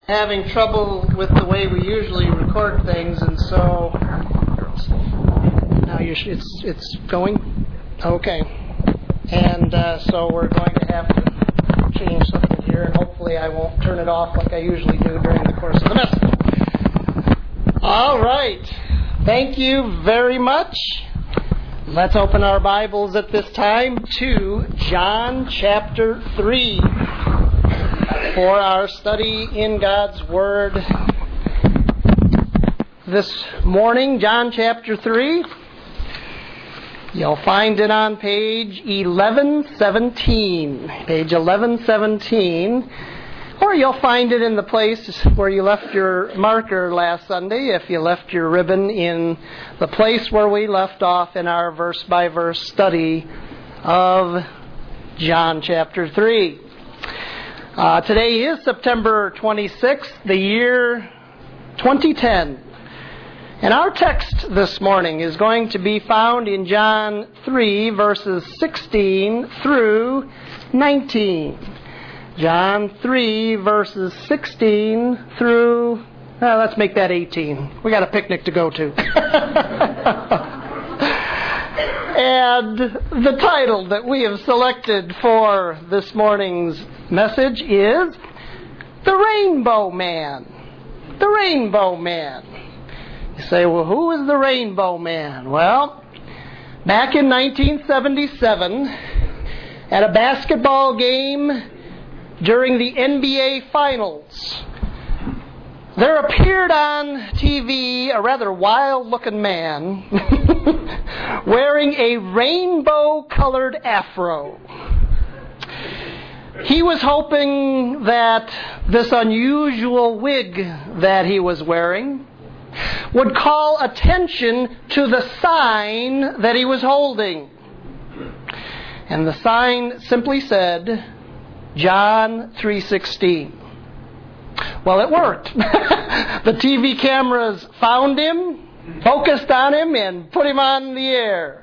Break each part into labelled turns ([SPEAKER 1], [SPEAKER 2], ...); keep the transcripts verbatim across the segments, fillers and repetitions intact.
[SPEAKER 1] having trouble with the way we usually record things, and so now you're, it's it's going okay, and uh, so we're going to have to change something here, and hopefully I won't turn it off like I usually do during the course of the message. All right, thank you very much. Let's open our Bibles at this time to John chapter three for our study in God's Word this morning. John chapter three. You'll find it on page eleven seventeen. Page eleven seventeen. Or you'll find it in the place where you left your marker last Sunday, if you left your ribbon in the place where we left off in our verse-by-verse study of John chapter three. Uh, today is September twenty-sixth, the year twenty ten. And our text this morning is going to be found in John three, verses sixteen through nineteen. John three, verses sixteen through, well, let's make that eighteen. We got a picnic to go to. And the title that we have selected for this morning's message is The Rainbow Man. The Rainbow Man. You say, well, who is the Rainbow Man? Well, back in nineteen seventy-seven, at a basketball game during the N B A Finals, there appeared on T V a rather wild-looking man wearing a rainbow-colored afro. He was hoping that this unusual wig that he was wearing would call attention to the sign that he was holding. And the sign simply said, John three sixteen. Well, it worked. The T V cameras found him, focused on him, and put him on the air.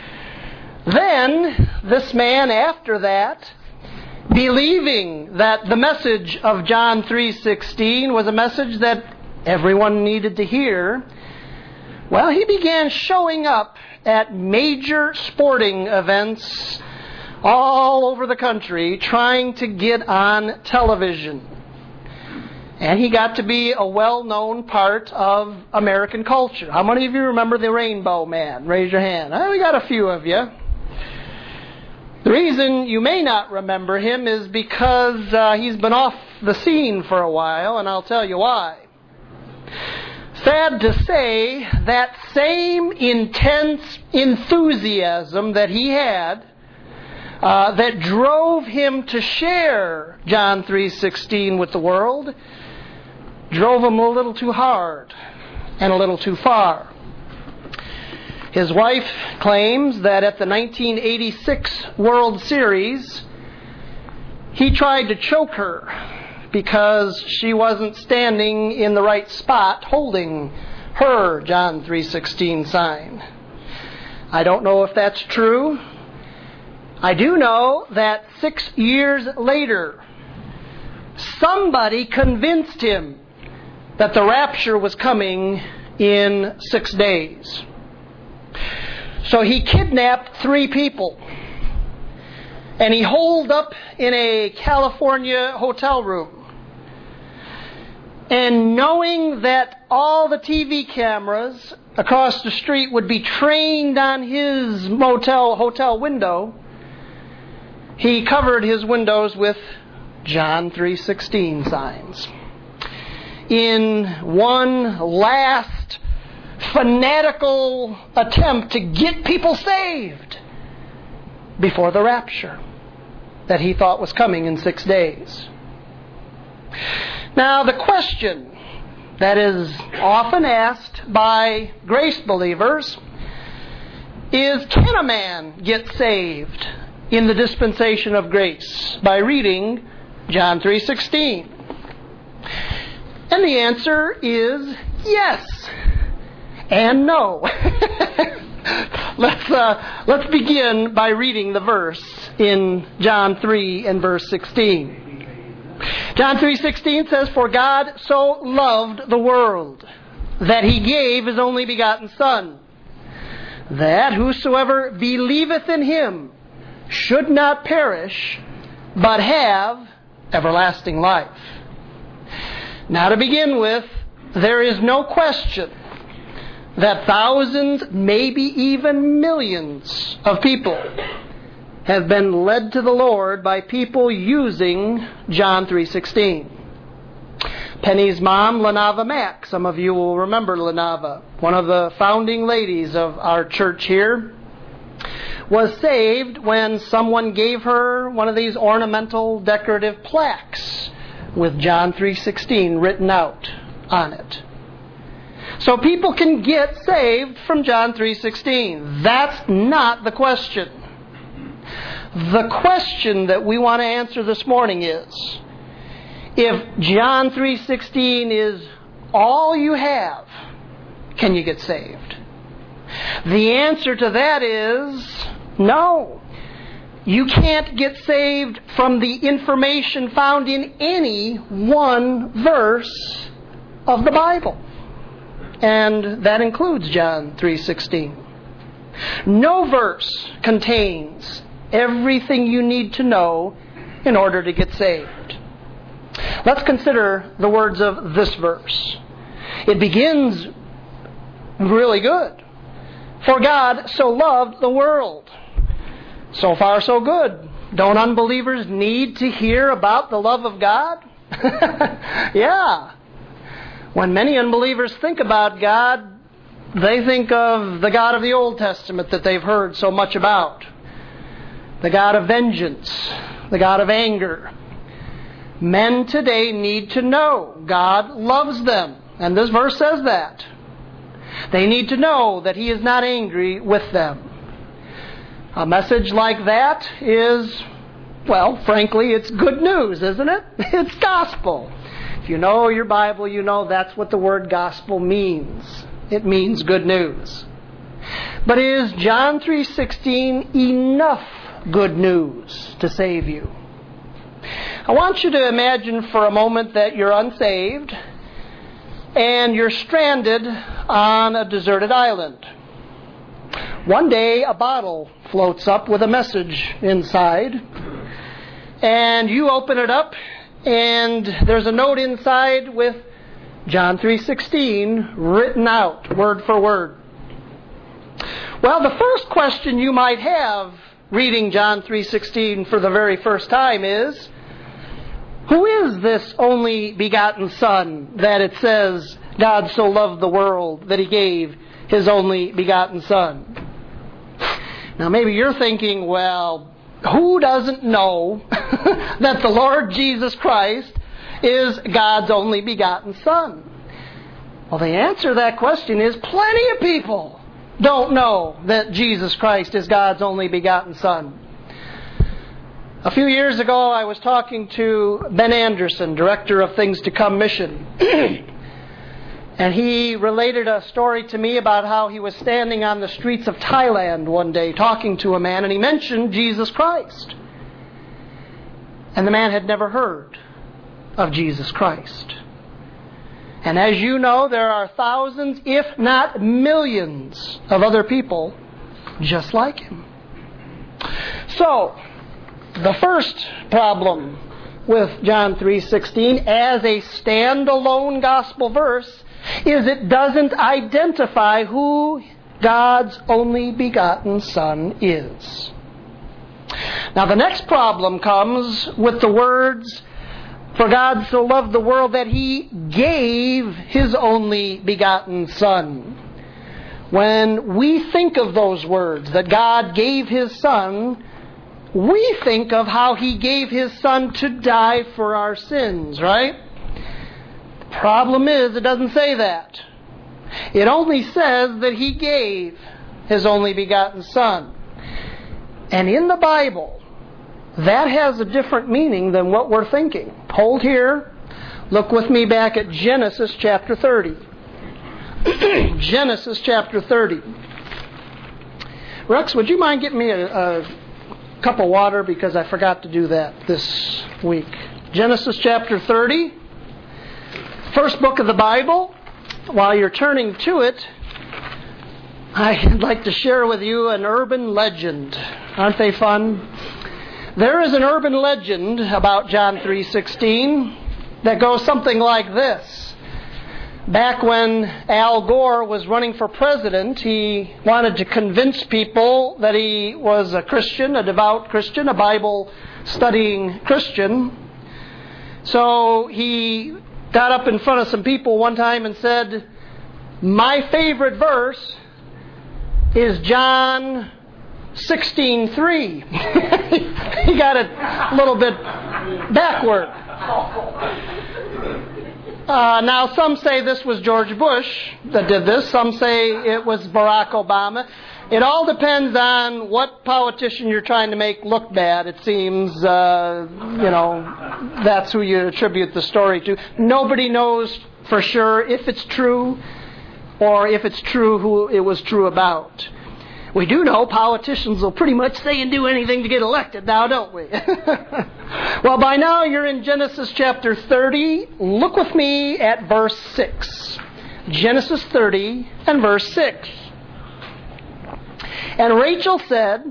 [SPEAKER 1] Then, this man, after that, believing that the message of John three sixteen was a message that everyone needed to hear, well, he began showing up at major sporting events all over the country, trying to get on television. And he got to be a well-known part of American culture. How many of you remember the Rainbow Man? Raise your hand. Oh, we got a few of you. The reason you may not remember him is because uh, he's been off the scene for a while, and I'll tell you why. Sad to say, that same intense enthusiasm that he had, uh, that drove him to share John three sixteen with the world, drove him a little too hard and a little too far. His wife claims that at the nineteen eighty-six World Series, he tried to choke her because she wasn't standing in the right spot holding her John three sixteen sign. I don't know if that's true. I do know that six years later, somebody convinced him that the rapture was coming in six days. So he kidnapped three people, and he holed up in a California hotel room. And knowing that all the T V cameras across the street would be trained on his motel hotel window, he covered his windows with John three sixteen signs. In one last fanatical attempt to get people saved before the rapture that he thought was coming in six days. Now, the question that is often asked by grace believers is, can a man get saved in the dispensation of grace by reading John three sixteen? And the answer is yes and no. let's uh, let's begin by reading the verse in John three and verse sixteen. John three sixteen says, "For God so loved the world, that He gave His only begotten Son, that whosoever believeth in Him should not perish, but have everlasting life." Now, to begin with, there is no question that thousands, maybe even millions of people have been led to the Lord by people using John three sixteen. Penny's mom, Lenava Mack, some of you will remember Lenava, one of the founding ladies of our church here, was saved when someone gave her one of these ornamental decorative plaques with John three sixteen written out on it. So people can get saved from John three sixteen. That's not the question. The question that we want to answer this morning is, if John three sixteen is all you have, can you get saved? The answer to that is no. You can't get saved from the information found in any one verse of the Bible. And that includes John three sixteen. No verse contains everything you need to know in order to get saved. Let's consider the words of this verse. It begins really good. "For God so loved the world." So far, so good. Don't unbelievers need to hear about the love of God? Yeah. When many unbelievers think about God, they think of the God of the Old Testament that they've heard so much about. The God of vengeance, the God of anger. Men today need to know God loves them, and this verse says that. They need to know that He is not angry with them. A message like that is, well, frankly, it's good news, isn't it? It's gospel. If you know your Bible, you know that's what the word gospel means. It means good news. But is John three sixteen enough good news to save you? I want you to imagine for a moment that you're unsaved and you're stranded on a deserted island. One day, a bottle floats up with a message inside, and you open it up, and there's a note inside with John three sixteen written out, word for word. Well, the first question you might have reading John three sixteen for the very first time is, who is this only begotten Son that it says God so loved the world that He gave His only begotten Son? Now maybe you're thinking, well, who doesn't know that the Lord Jesus Christ is God's only begotten Son? Well, the answer to that question is plenty of people don't know that Jesus Christ is God's only begotten Son. A few years ago, I was talking to Ben Anderson, Director of Things to Come Mission. And he related a story to me about how he was standing on the streets of Thailand one day talking to a man, and he mentioned Jesus Christ. And the man had never heard of Jesus Christ. And as you know, there are thousands, if not millions, of other people just like him. So, the first problem with John three sixteen as a standalone gospel verse is it doesn't identify who God's only begotten Son is. Now the next problem comes with the words, "For God so loved the world that He gave His only begotten Son." When we think of those words, that God gave His Son, we think of how He gave His Son to die for our sins, right? The problem is, it doesn't say that. It only says that He gave His only begotten Son. And in the Bible, that has a different meaning than what we're thinking. Hold here. Look with me back at Genesis chapter thirty. Genesis chapter thirty. Rex, would you mind getting me a, a cup of water, because I forgot to do that this week. Genesis chapter thirty, first book of the Bible. While you're turning to it, I'd like to share with you an urban legend. Aren't they fun? There is an urban legend about John three sixteen that goes something like this. Back when Al Gore was running for president, he wanted to convince people that he was a Christian, a devout Christian, a Bible-studying Christian. So he got up in front of some people one time and said, "My favorite verse is John sixteen three." He got it a little bit backward. Uh, now, some say this was George Bush that did this. Some say it was Barack Obama. It all depends on what politician you're trying to make look bad. It seems, uh, you know, that's who you attribute the story to. Nobody knows for sure if it's true or if it's true who it was true about. We do know politicians will pretty much say and do anything to get elected now, don't we? Well, by now you're in Genesis chapter thirty. Look with me at verse six. Genesis thirty and verse six. And Rachel said,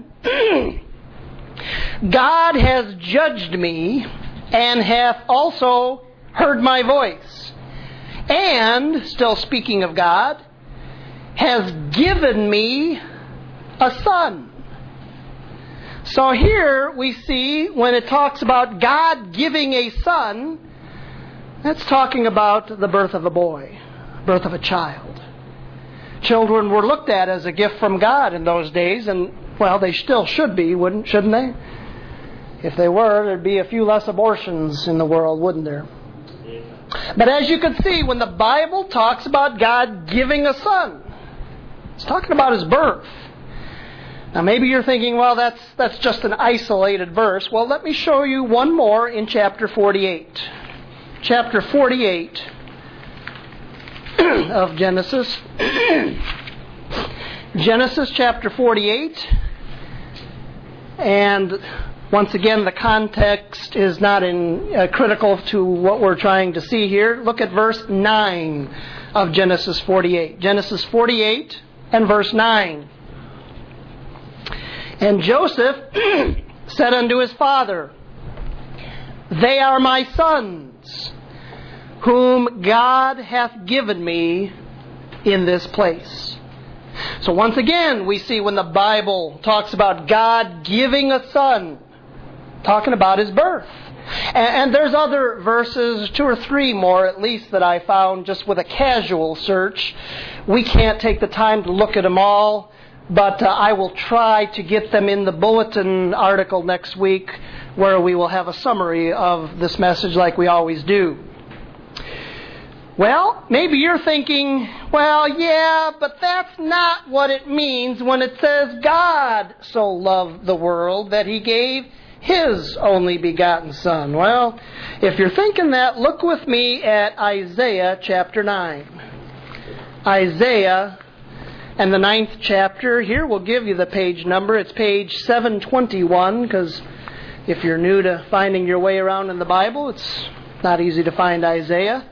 [SPEAKER 1] "God has judged me, and hath also heard my voice. And," still speaking of God, "has given me a son." So here we see when it talks about God giving a son, that's talking about the birth of a boy, birth of a child. Children were looked at as a gift from God in those days, and well, they still should be, wouldn't shouldn't they? If they were, there'd be a few less abortions in the world, wouldn't there? But as you can see, when the Bible talks about God giving a son, it's talking about his birth. Now maybe you're thinking, well, that's that's just an isolated verse. Well, let me show you one more in chapter forty-eight. Chapter forty-eight of Genesis. Genesis chapter forty-eight. And once again, the context is not in uh, critical to what we're trying to see here. Look at verse nine of Genesis forty-eight. Genesis forty-eight and verse nine. And Joseph said unto his father, "They are my sons, whom God hath given me in this place." So once again, we see when the Bible talks about God giving a son, talking about his birth. And, and there's other verses, two or three more at least, that I found just with a casual search. We can't take the time to look at them all. But uh, I will try to get them in the bulletin article next week, where we will have a summary of this message like we always do. Well, maybe you're thinking, well, yeah, but that's not what it means when it says God so loved the world that he gave his only begotten Son. Well, if you're thinking that, look with me at Isaiah chapter nine. Isaiah and the ninth chapter. Here we'll give you the page number. It's page seven twenty-one, because if you're new to finding your way around in the Bible, it's not easy to find Isaiah.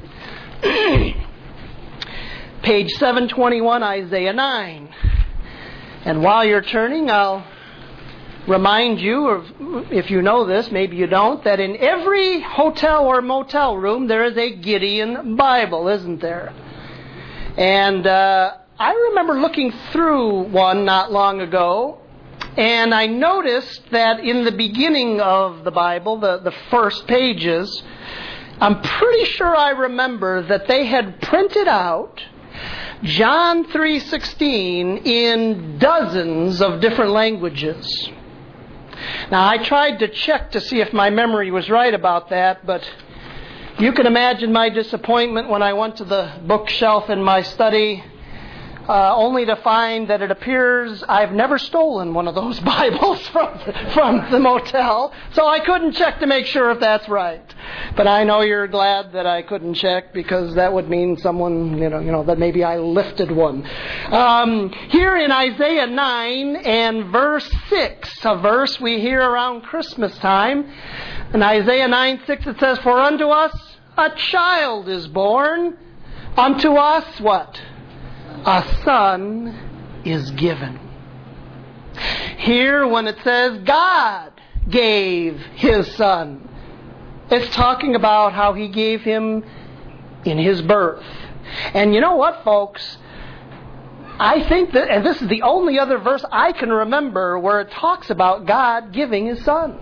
[SPEAKER 1] Page seven twenty-one, Isaiah nine. And while you're turning, I'll remind you, or if you know this, maybe you don't, that in every hotel or motel room there is a Gideon Bible, isn't there? And uh I remember looking through one not long ago, and I noticed that in the beginning of the Bible, the, the first pages, I'm pretty sure I remember that they had printed out John three sixteen in dozens of different languages. Now, I tried to check to see if my memory was right about that, but you can imagine my disappointment when I went to the bookshelf in my study, Uh, only to find that it appears I've never stolen one of those Bibles from, from the motel, so I couldn't check to make sure if that's right. But I know you're glad that I couldn't check, because that would mean someone, you know, you know that maybe I lifted one. Um, here in Isaiah nine and verse six, a verse we hear around Christmas time, In Isaiah nine six it says, "For unto us a child is born, unto us" what? "A son is given." Here, when it says God gave His Son, it's talking about how He gave Him in His birth. And you know what, folks? I think that, and this is the only other verse I can remember where it talks about God giving His Son.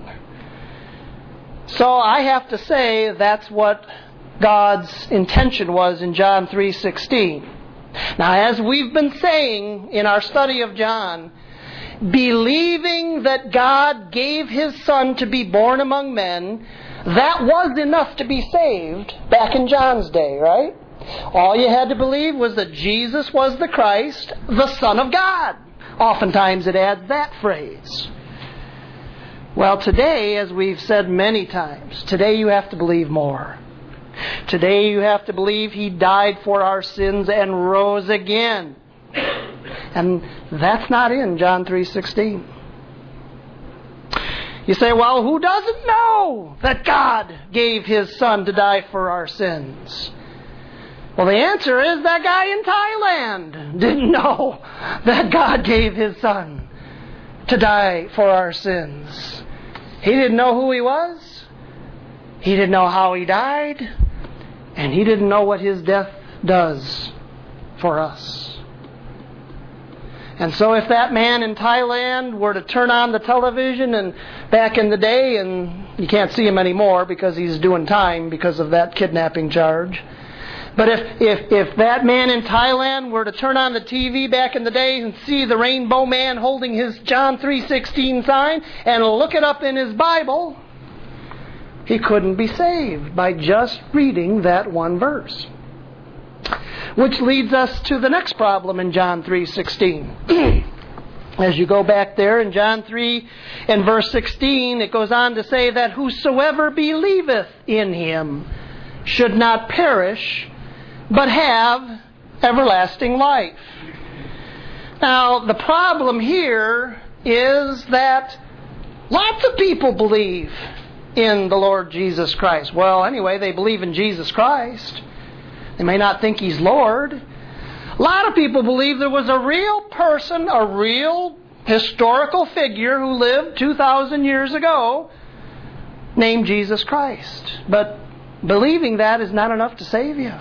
[SPEAKER 1] So I have to say that's what God's intention was in John three sixteen. Now, as we've been saying in our study of John, believing that God gave His Son to be born among men, that was enough to be saved back in John's day, right? All you had to believe was that Jesus was the Christ, the Son of God. Oftentimes it adds that phrase. Well, today, as we've said many times, today you have to believe more. Today you have to believe He died for our sins and rose again. And that's not in John three sixteen. You say, well, who doesn't know that God gave His Son to die for our sins? Well, the answer is that guy in Thailand didn't know that God gave His Son to die for our sins. He didn't know who He was. He didn't know how He died. And he didn't know what His death does for us. And so if that man in Thailand were to turn on the television, and back in the day, and you can't see him anymore because he's doing time because of that kidnapping charge. But if, if, if that man in Thailand were to turn on the T V back in the day and see the Rainbow Man holding his John three sixteen sign and look it up in his Bible, he couldn't be saved by just reading that one verse. Which leads us to the next problem in John three sixteen. As you go back there in John three and verse sixteen, it goes on to say that whosoever believeth in Him should not perish, but have everlasting life. Now, the problem here is that lots of people believe in the Lord Jesus Christ. Well, anyway, they believe in Jesus Christ. They may not think He's Lord. A lot of people believe there was a real person, a real historical figure who lived two thousand years ago named Jesus Christ. But believing that is not enough to save you.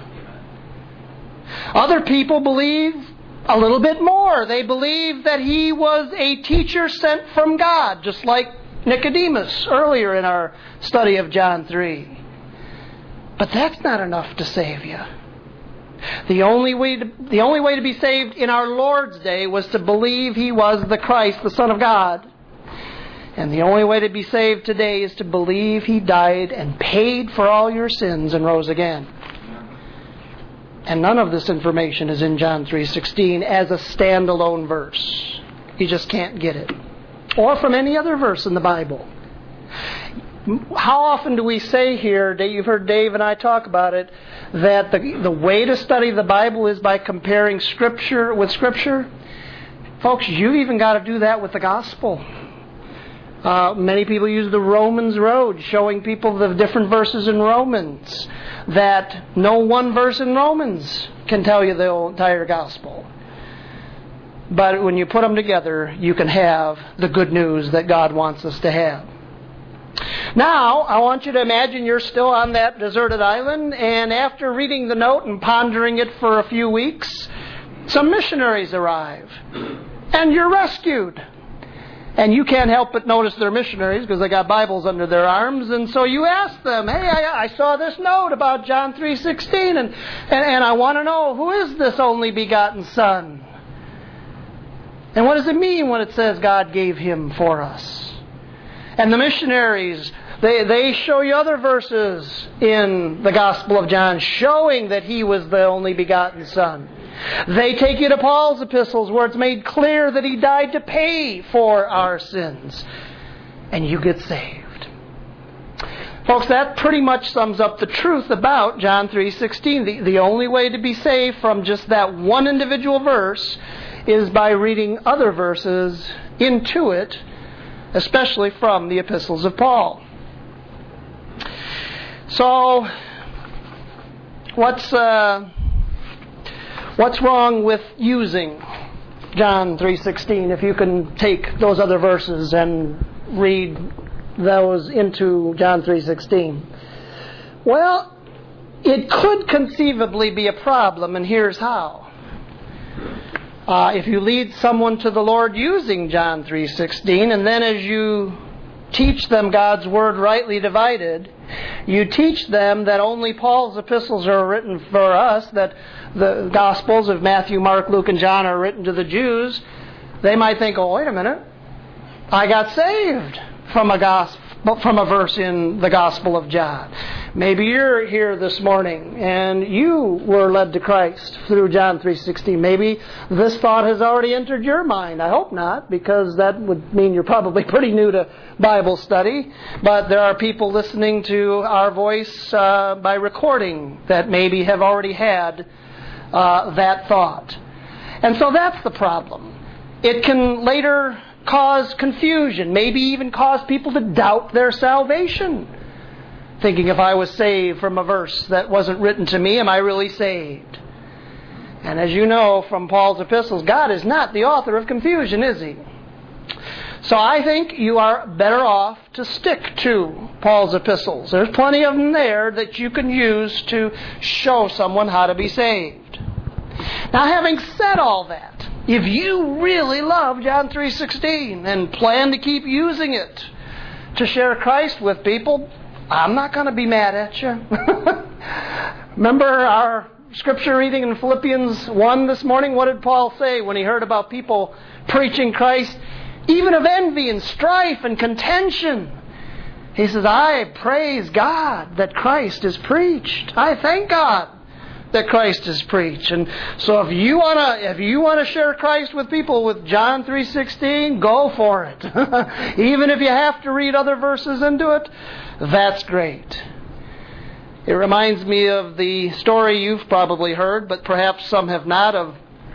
[SPEAKER 1] Other people believe a little bit more. They believe that He was a teacher sent from God, just like Nicodemus earlier in our study of John three. But that's not enough to save you. The only way to, the only way to be saved in our Lord's day was to believe He was the Christ, the Son of God. And the only way to be saved today is to believe He died and paid for all your sins and rose again. And none of this information is in John three sixteen as a standalone verse. You just can't get it. Or from any other verse in the Bible. How often do we say here, you've heard Dave and I talk about it, that the, the way to study the Bible is by comparing Scripture with Scripture? Folks, you've even got to do that with the Gospel. Uh, many people use the Romans Road, showing people the different verses in Romans, that no one verse in Romans can tell you the entire Gospel. But when you put them together, you can have the good news that God wants us to have. Now, I want you to imagine you're still on that deserted island, and after reading the note and pondering it for a few weeks, some missionaries arrive, and you're rescued. And you can't help but notice they're missionaries because they got Bibles under their arms, and so you ask them, hey, I, I saw this note about John three sixteen, and, and, and I want to know, who is this only begotten Son? And what does it mean when it says God gave Him for us? And the missionaries, they, they show you other verses in the Gospel of John showing that He was the only begotten Son. They take you to Paul's epistles where it's made clear that He died to pay for our sins. And you get saved. Folks, that pretty much sums up the truth about John three sixteen. The, the only way to be saved from just that one individual verse is by reading other verses into it, especially from the epistles of Paul. So, what's uh, what's wrong with using John three sixteen if you can take those other verses and read those into John three sixteen? Well, it could conceivably be a problem, and here's how. Uh, if you lead someone to the Lord using John three sixteen, and then as you teach them God's Word rightly divided, you teach them that only Paul's epistles are written for us, that the Gospels of Matthew, Mark, Luke, and John are written to the Jews, they might think, oh, wait a minute, I got saved from a gospel, from a verse in the Gospel of John. Maybe you're here this morning and you were led to Christ through John three sixteen. Maybe this thought has already entered your mind. I hope not, because that would mean you're probably pretty new to Bible study. But there are people listening to our voice uh, by recording that maybe have already had uh, that thought. And so that's the problem. It can later cause confusion, maybe even cause people to doubt their salvation. Thinking, if I was saved from a verse that wasn't written to me, am I really saved? And as you know from Paul's epistles, God is not the author of confusion, is He? So I think you are better off to stick to Paul's epistles. There's plenty of them there that you can use to show someone how to be saved. Now, having said all that, if you really love John three sixteen and plan to keep using it to share Christ with people, I'm not going to be mad at you. Remember our scripture reading in Philippians one this morning? What did Paul say when he heard about people preaching Christ, even of envy and strife and contention? He says, I praise God that Christ is preached. I thank God that Christ is preached. And so if you want to if you want to share Christ with people with John three sixteen, go for it. Even if you have to read other verses into it, that's great. It reminds me of the story you've probably heard, but perhaps some have not, of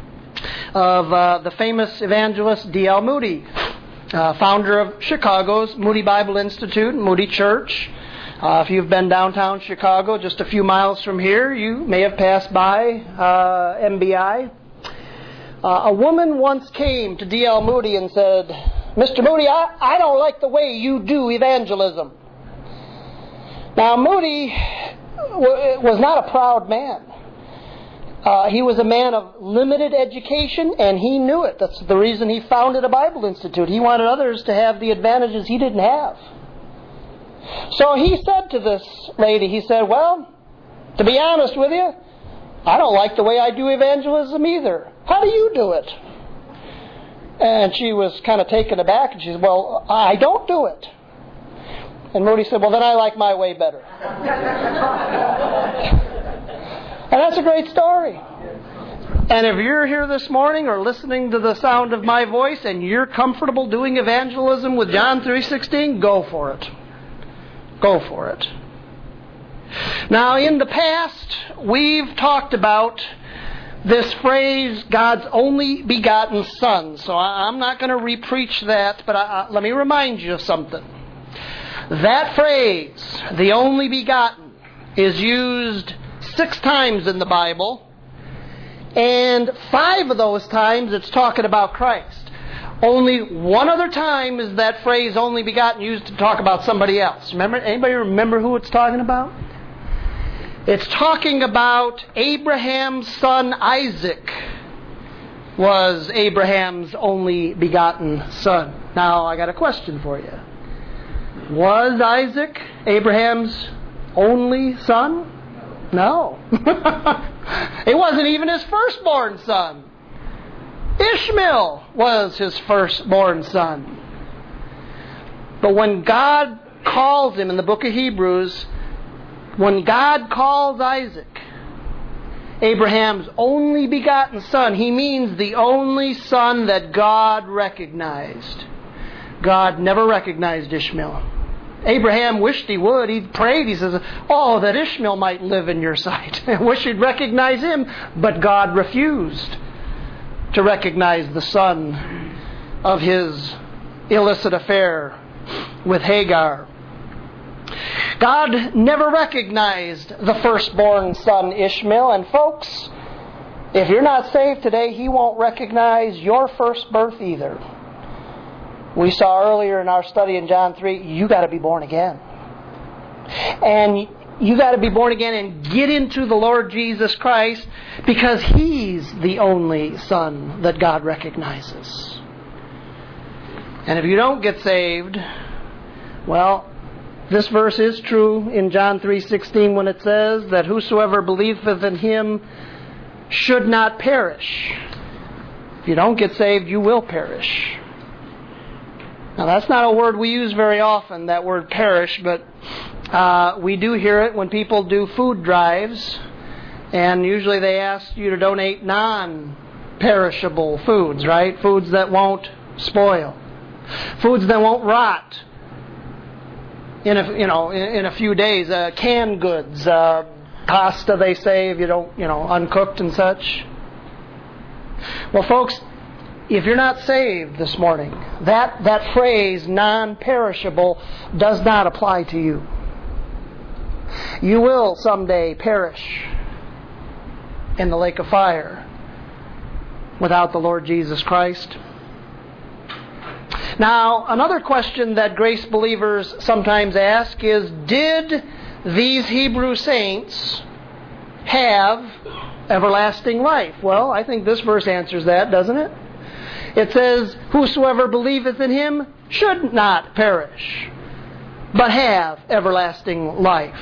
[SPEAKER 1] of uh, the famous evangelist D L Moody, uh, founder of Chicago's Moody Bible Institute, Moody Church. Uh, if you've been downtown Chicago, just a few miles from here, you may have passed by uh, M B I. Uh, a woman once came to D L Moody and said, Mister Moody, I, I don't like the way you do evangelism. Now, Moody w- was not a proud man. Uh, he was a man of limited education, and he knew it. That's the reason he founded a Bible Institute. He wanted others to have the advantages he didn't have. So he said to this lady, he said, well, to be honest with you, I don't like the way I do evangelism either. How do you do it? And she was kind of taken aback, and she said, well, I don't do it. And Moody said, well, then I like my way better. And that's a great story. And if you're here this morning or listening to the sound of my voice and you're comfortable doing evangelism with John three sixteen, go for it. Go for it. Now, in the past, we've talked about this phrase, God's only begotten Son. So I'm not going to re-preach that, but I, I, let me remind you of something. That phrase, the only begotten, is used six times in the Bible, and five of those times it's talking about Christ. Only one other time is that phrase only begotten used to talk about somebody else. Remember? Anybody remember who it's talking about? It's talking about Abraham's son Isaac was Abraham's only begotten son. Now, I got a question for you. Was Isaac Abraham's only son? No. It wasn't even his firstborn son. Ishmael was his firstborn son. But when God calls him in the book of Hebrews, when God calls Isaac Abraham's only begotten son, He means the only son that God recognized. God never recognized Ishmael. Abraham wished he would. He prayed. He says, oh, that Ishmael might live in your sight. I wish you'd recognize him. But God refused to recognize the son of his illicit affair with Hagar. God never recognized the firstborn son Ishmael. And folks, if you're not saved today, He won't recognize your first birth either. We saw earlier in our study in John three, you got to be born again. And you got to be born again and get into the Lord Jesus Christ, because He's the only Son that God recognizes. And if you don't get saved, well, this verse is true in John three sixteen when it says that whosoever believeth in Him should not perish. If you don't get saved, you will perish. Now, that's not a word we use very often, that word perish, but uh, we do hear it when people do food drives, and usually they ask you to donate non-perishable foods, right? Foods that won't spoil. Foods that won't rot in a, you know, in, in a few days. Uh, canned goods, uh, pasta, they say, if you don't, you know, uncooked and such. Well, folks, if you're not saved this morning, that, that phrase, non-perishable, does not apply to you. You will someday perish in the lake of fire without the Lord Jesus Christ. Now, another question that grace believers sometimes ask is, did these Hebrew saints have everlasting life? Well, I think this verse answers that, doesn't it? It says, whosoever believeth in Him should not perish, but have everlasting life.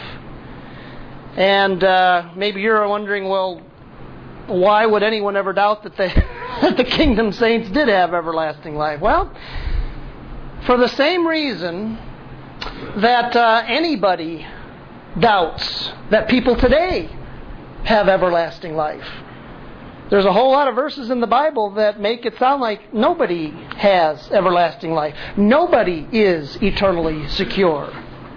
[SPEAKER 1] And uh, maybe you're wondering, well, why would anyone ever doubt that the, that the kingdom saints did have everlasting life? Well, for the same reason that uh, anybody doubts that people today have everlasting life. There's a whole lot of verses in the Bible that make it sound like nobody has everlasting life. Nobody is eternally secure.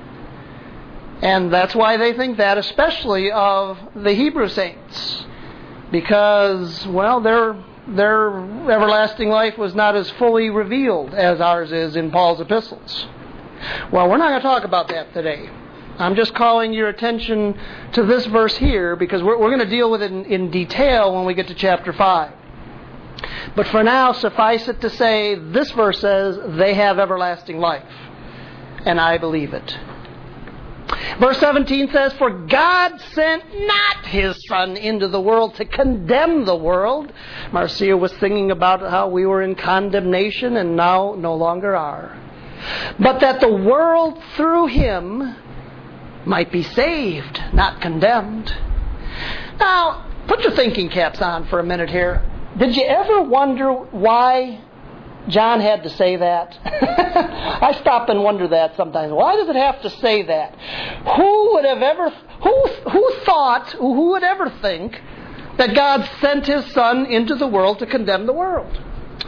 [SPEAKER 1] And that's why they think that, especially of the Hebrew saints. Because, well, their their everlasting life was not as fully revealed as ours is in Paul's epistles. Well, we're not going to talk about that today. I'm just calling your attention to this verse here, because we're, we're going to deal with it in, in detail when we get to chapter five. But for now, suffice it to say, this verse says they have everlasting life. And I believe it. Verse seventeen says, for God sent not His Son into the world to condemn the world. Marcia was singing about how we were in condemnation and now no longer are. But that the world through Him might be saved, not condemned. Now, put your thinking caps on for a minute here. Did you ever wonder why John had to say that? I stop and wonder that sometimes. Why does it have to say that? Who would have ever, who, who thought, who would ever think that God sent His Son into the world to condemn the world?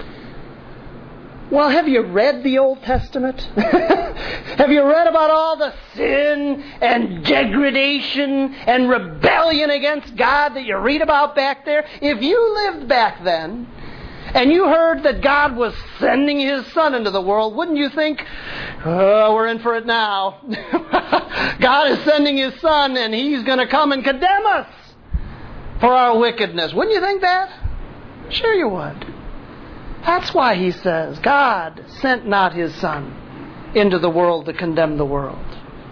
[SPEAKER 1] Well, have you read the Old Testament? Have you read about all the sin and degradation and rebellion against God that you read about back there? If you lived back then, and you heard that God was sending His Son into the world, wouldn't you think, oh, we're in for it now. God is sending His Son and He's going to come and condemn us for our wickedness. Wouldn't you think that? Sure you would. That's why He says, God sent not His Son into the world to condemn the world.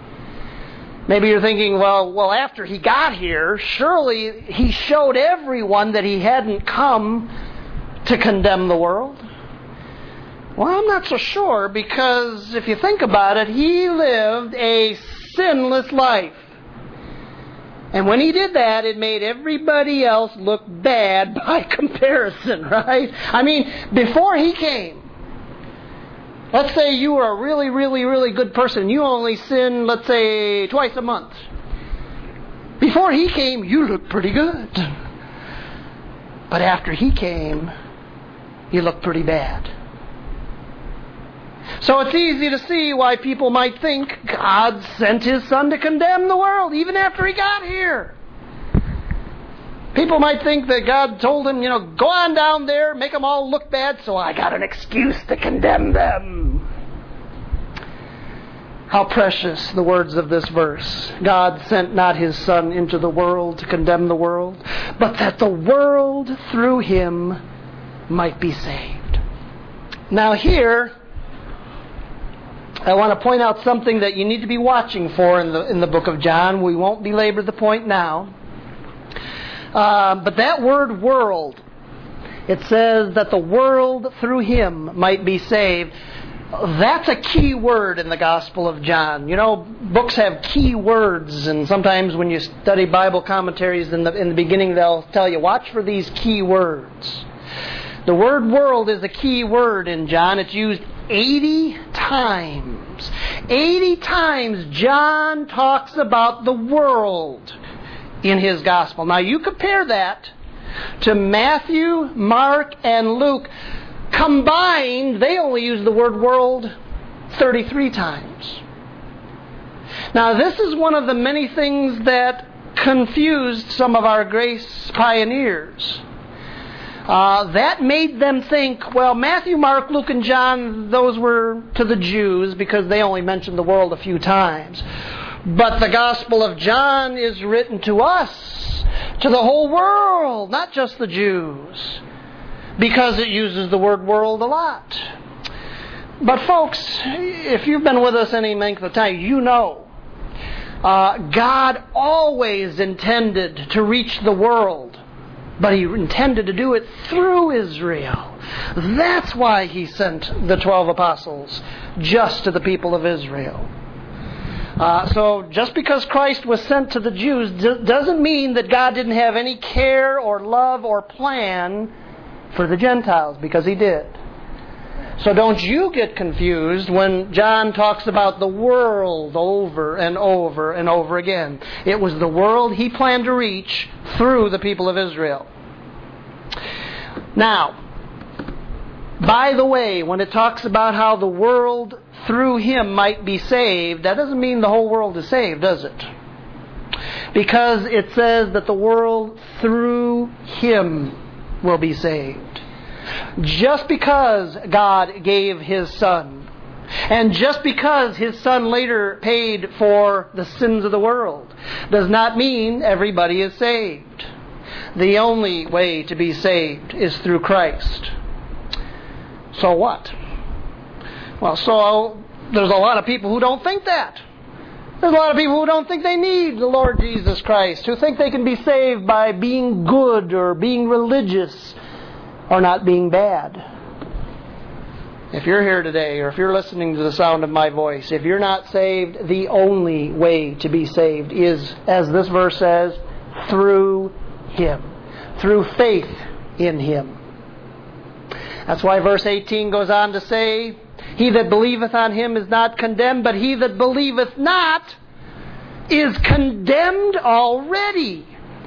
[SPEAKER 1] Maybe you're thinking, well, well, after He got here, surely He showed everyone that He hadn't come to condemn the world. Well, I'm not so sure, because if you think about it, He lived a sinless life. And when He did that, it made everybody else look bad by comparison, right? I mean, before He came, let's say you were a really, really, really good person. You only sinned, let's say, twice a month. Before He came, you looked pretty good. But after He came, you look pretty bad. So it's easy to see why people might think God sent His Son to condemn the world even after He got here. People might think that God told Him, you know, go on down there, make them all look bad, so I got an excuse to condemn them. How precious the words of this verse. God sent not His Son into the world to condemn the world, but that the world through Him might be saved. Now here, I want to point out something that you need to be watching for in the, in the book of John. We won't belabor the point now. Uh, but that word world, it says that the world through Him might be saved. That's a key word in the Gospel of John. You know, books have key words, and sometimes when you study Bible commentaries in the, in the beginning, they'll tell you, watch for these key words. The word world is a key word in John. It's used eighty times. eighty times John talks about the world in his Gospel. Now you compare that to Matthew, Mark, and Luke. Combined, they only use the word world thirty-three times. Now, this is one of the many things that confused some of our grace pioneers. Uh, that made them think, well, Matthew, Mark, Luke, and John, those were to the Jews because they only mentioned the world a few times. But the Gospel of John is written to us, to the whole world, not just the Jews, because it uses the word world a lot. But folks, if you've been with us any length of time, you know uh, God always intended to reach the world, but He intended to do it through Israel. That's why He sent the twelve apostles just to the people of Israel. Uh, so just because Christ was sent to the Jews d- doesn't mean that God didn't have any care or love or plan for the Gentiles, because He did. So don't you get confused when John talks about the world over and over and over again. It was the world He planned to reach through the people of Israel. Now, by the way, when it talks about how the world through Him might be saved, that doesn't mean the whole world is saved, does it? Because it says that the world through Him will be saved. Just because God gave His Son, and just because His Son later paid for the sins of the world, does not mean everybody is saved. The only way to be saved is through Christ. So what? Well, so there's a lot of people who don't think that. There's a lot of people who don't think they need the Lord Jesus Christ, who think they can be saved by being good or being religious or not being bad. If you're here today, or if you're listening to the sound of my voice, if you're not saved, the only way to be saved is, as this verse says, through Him. Through faith in Him. That's why verse eighteen goes on to say, He that believeth on Him is not condemned, but he that believeth not is condemned already,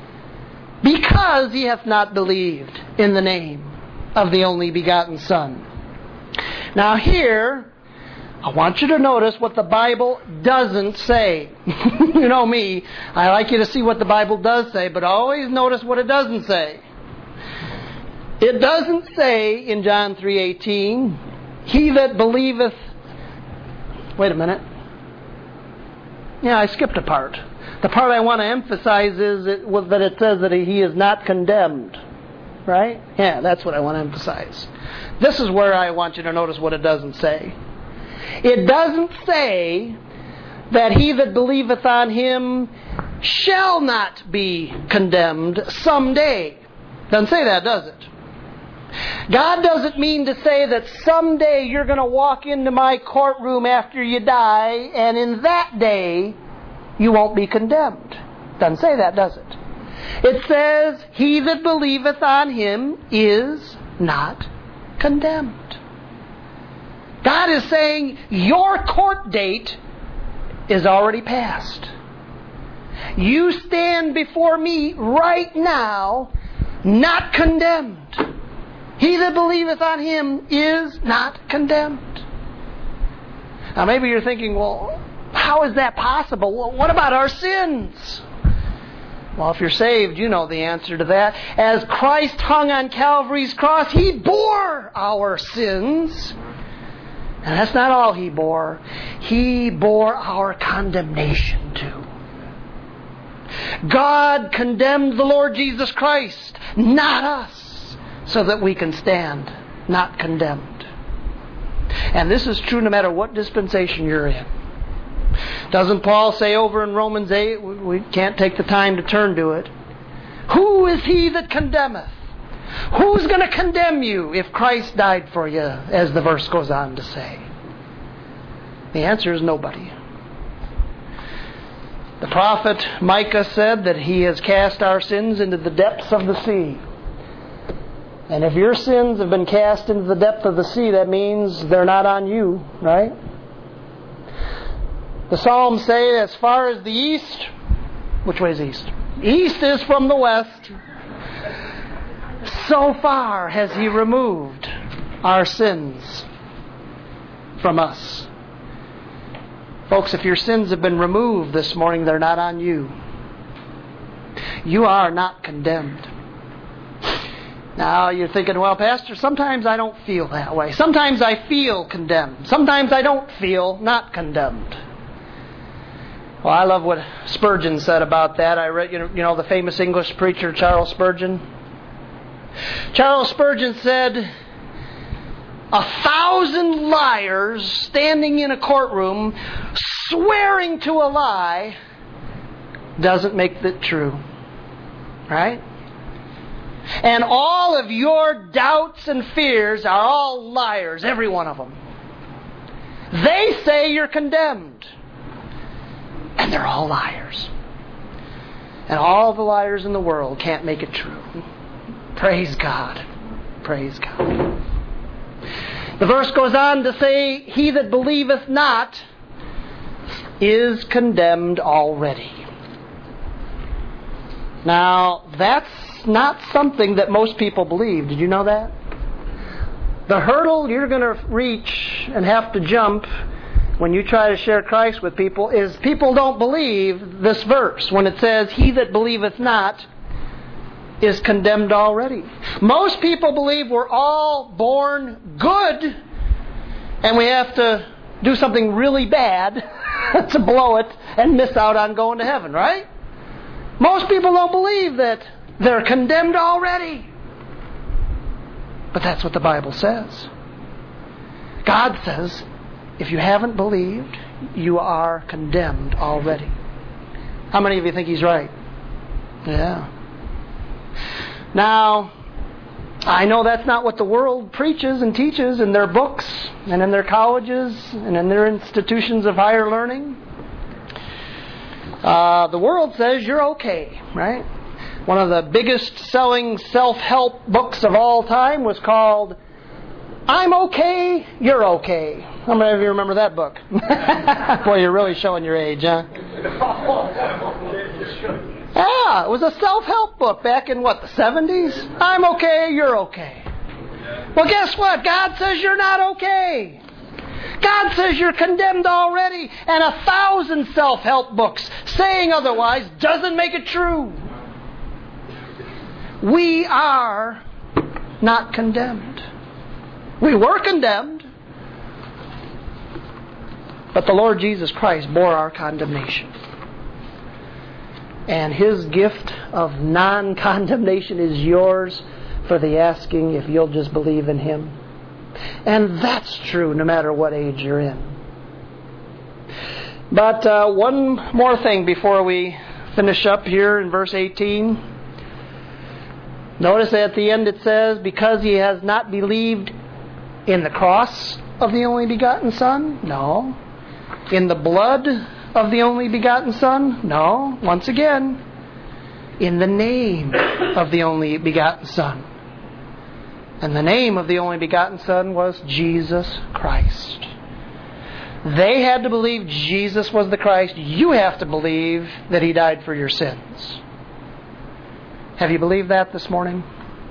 [SPEAKER 1] because he hath not believed in the name of the only begotten Son. Now here, I want you to notice what the Bible doesn't say. You know me, I like you to see what the Bible does say, but always notice what it doesn't say. It doesn't say in John three eighteen, He that believeth... Wait a minute. Yeah, I skipped a part. The part I want to emphasize is it, well, that it says that He is not condemned. Right? Yeah, that's what I want to emphasize. This is where I want you to notice what it doesn't say. It doesn't say that he that believeth on Him shall not be condemned someday. Doesn't say that, does it? God doesn't mean to say that someday you're going to walk into my courtroom after you die, and in that day you won't be condemned. Doesn't say that, does it? It says, He that believeth on Him is not condemned. God is saying, your court date is already past. You stand before me right now, not condemned. He that believeth on Him is not condemned. Now maybe you're thinking, well, how is that possible? Well, what about our sins? Well, if you're saved, you know the answer to that. As Christ hung on Calvary's cross, He bore our sins. And that's not all He bore. He bore our condemnation too. God condemned the Lord Jesus Christ, not us, so that we can stand not condemned. And this is true no matter what dispensation you're in. Doesn't Paul say over in Romans eight, we can't take the time to turn to it, who is he that condemneth? Who's going to condemn you if Christ died for you, as the verse goes on to say? The answer is nobody. The prophet Micah said that he has cast our sins into the depths of the sea. And if your sins have been cast into the depth of the sea, that means they're not on you, right? The Psalms say, as far as the east, which way is east? East is from the west. So far has He removed our sins from us. Folks, if your sins have been removed this morning, they're not on you. You are not condemned. Now you're thinking, well, Pastor, sometimes I don't feel that way. Sometimes I feel condemned. Sometimes I don't feel not condemned. Well, I love what Spurgeon said about that. I read, you know, you know the famous English preacher Charles Spurgeon. Charles Spurgeon said, a thousand liars standing in a courtroom swearing to a lie doesn't make it true. Right? And all of your doubts and fears are all liars, every one of them. They say you're condemned. And they're all liars. And all the liars in the world can't make it true. Praise God. Praise God. The verse goes on to say, he that believeth not is condemned already. Now, that's not something that most people believe. Did you know that? The hurdle you're going to reach and have to jump when you try to share Christ with people is people don't believe this verse when it says, he that believeth not is condemned already. Most people believe we're all born good and we have to do something really bad to blow it and miss out on going to heaven, right? Most people don't believe that they're condemned already. But that's what the Bible says. God says, if you haven't believed, you are condemned already. How many of you think He's right? Yeah. Now, I know that's not what the world preaches and teaches in their books and in their colleges and in their institutions of higher learning. Uh, the world says you're okay, right? One of the biggest selling self-help books of all time was called I'm Okay, You're Okay. How many of you remember that book? Boy, you're really showing your age, huh? Yeah, it was a self-help book back in, what, the seventies? I'm okay, you're okay. Well, guess what? God says you're not okay. God says you're condemned already. And a thousand self-help books saying otherwise doesn't make it true. We are not condemned. We were condemned. But the Lord Jesus Christ bore our condemnation. And His gift of non-condemnation is yours for the asking if you'll just believe in Him. And that's true no matter what age you're in. But uh, one more thing before we finish up here in verse eighteen. Notice at the end it says, because he has not believed in the cross of the only begotten Son? No. In the blood of the only begotten Son? No. Once again, in the name of the only begotten Son. And the name of the only begotten Son was Jesus Christ. They had to believe Jesus was the Christ. You have to believe that He died for your sins. Have you believed that this morning?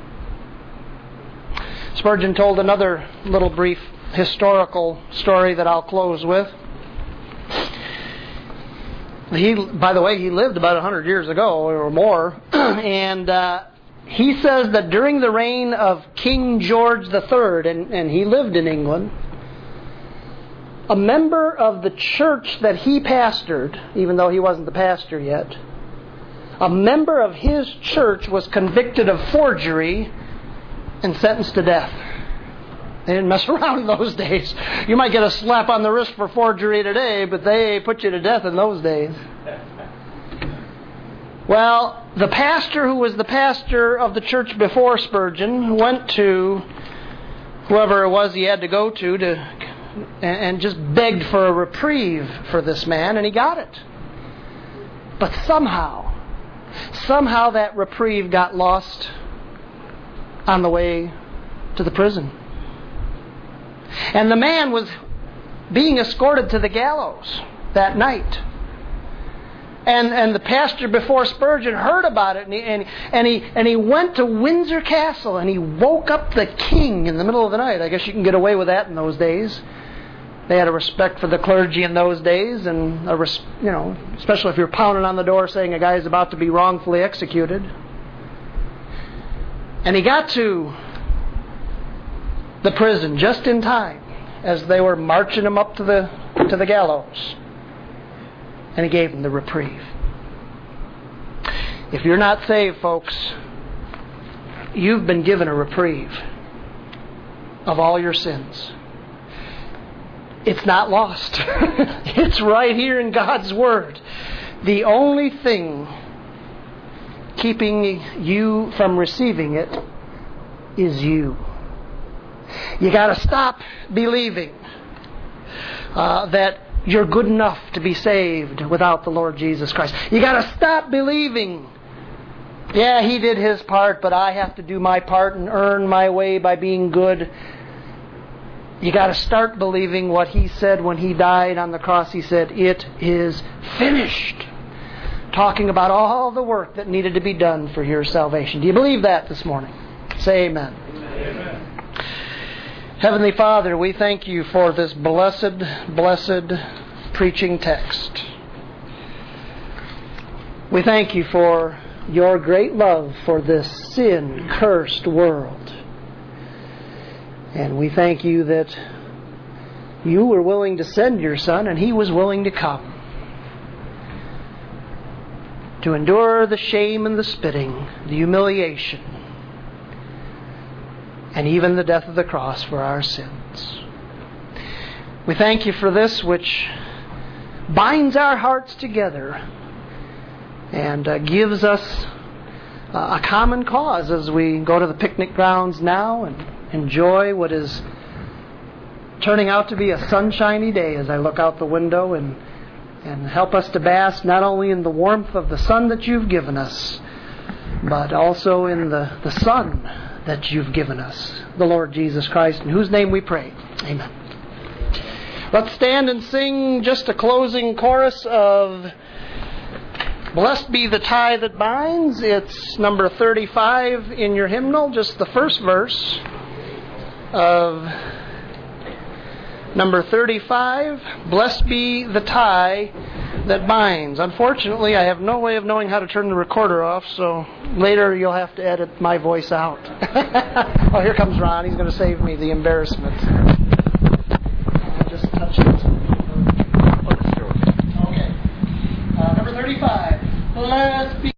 [SPEAKER 1] Spurgeon told another little brief historical story that I'll close with. He, by the way, he lived about a hundred years ago or more, and uh, he says that during the reign of King George the Third, and, and he lived in England, a member of the church that he pastored, even though he wasn't the pastor yet, a member of his church was convicted of forgery and sentenced to death. They didn't mess around in those days. You might get a slap on the wrist for forgery today, but they put you to death in those days. Well, the pastor who was the pastor of the church before Spurgeon went to whoever it was he had to go to, to and just begged for a reprieve for this man, and he got it. But somehow, somehow that reprieve got lost on the way to the prison. And the man was being escorted to the gallows that night. And and the pastor before Spurgeon heard about it, and he, and, and he and he went to Windsor Castle, and he woke up the king in the middle of the night. I guess you can get away with that in those days. They had a respect for the clergy in those days, and a res, you know, especially if you're pounding on the door saying a guy is about to be wrongfully executed. And he got to the prison just in time as they were marching him up to the to the gallows. And he gave him the reprieve. If you're not saved, folks, you've been given a reprieve of all your sins. It's not lost. It's right here in God's Word. The only thing keeping you from receiving it is you. You got to stop believing uh, that you're good enough to be saved without the Lord Jesus Christ. You got to stop believing, yeah, He did His part, but I have to do my part and earn my way by being good. You got to start believing what He said when He died on the cross. He said, "It is finished." Talking about all the work that needed to be done for your salvation. Do you believe that this morning? Say amen. Amen. Heavenly Father, we thank You for this blessed, blessed preaching text. We thank You for Your great love for this sin-cursed world. And we thank You that You were willing to send Your Son, and He was willing to come to endure the shame and the spitting, the humiliation, and even the death of the cross for our sins. We thank You for this which binds our hearts together and uh, gives us uh, a common cause as we go to the picnic grounds now and enjoy what is turning out to be a sunshiny day as I look out the window, and and help us to bask not only in the warmth of the sun that You've given us, but also in the, the sun that You've given us, the Lord Jesus Christ, in whose name we pray. Amen. Let's stand and sing just a closing chorus of "Blessed Be the Tie That Binds." It's number thirty-five in your hymnal, just the first verse of number thirty-five, "Blessed Be the Tie That Binds." Unfortunately, I have no way of knowing how to turn the recorder off, so later you'll have to edit my voice out. Oh, here comes Ron. He's going to save me the embarrassment. I'll just touch it. Okay. Uh, number thirty-five. Blessed be